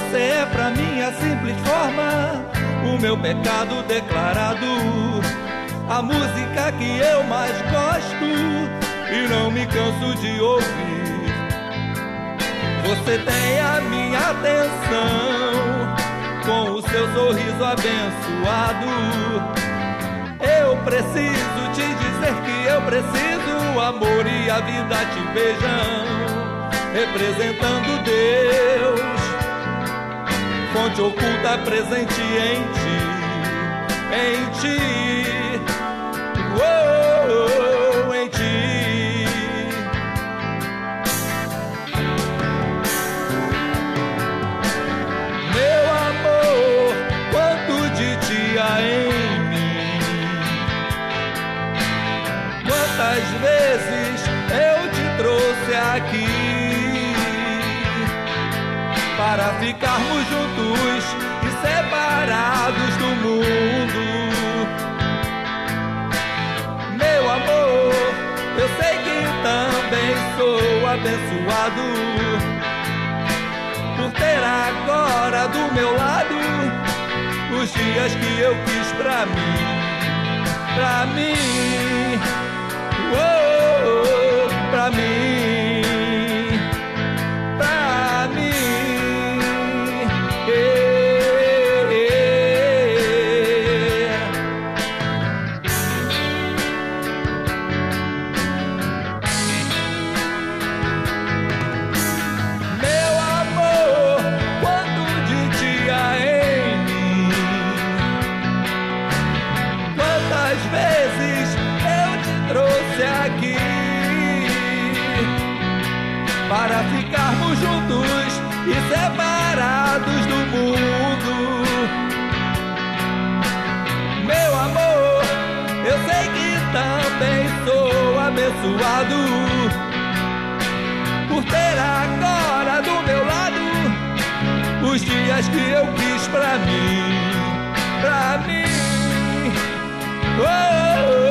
Você é pra mim a simples forma, o meu pecado declarado, a música que eu mais gosto e não me canso de ouvir. Você tem a minha atenção, com o seu sorriso abençoado. Eu preciso te dizer que eu preciso, o amor e a vida te beijam, representando Deus, fonte oculta presente em ti, oh, em ti. Meu amor, quanto de ti há em mim, quantas vezes eu te trouxe aqui para ficarmos juntos e separados do mundo. Meu amor, eu sei que também sou abençoado por ter agora do meu lado os dias que eu quis pra mim, oh, pra mim. Para ficarmos juntos e separados do mundo. Meu amor, eu sei que também sou abençoado por ter agora do meu lado os dias que eu quis pra mim, oh, oh.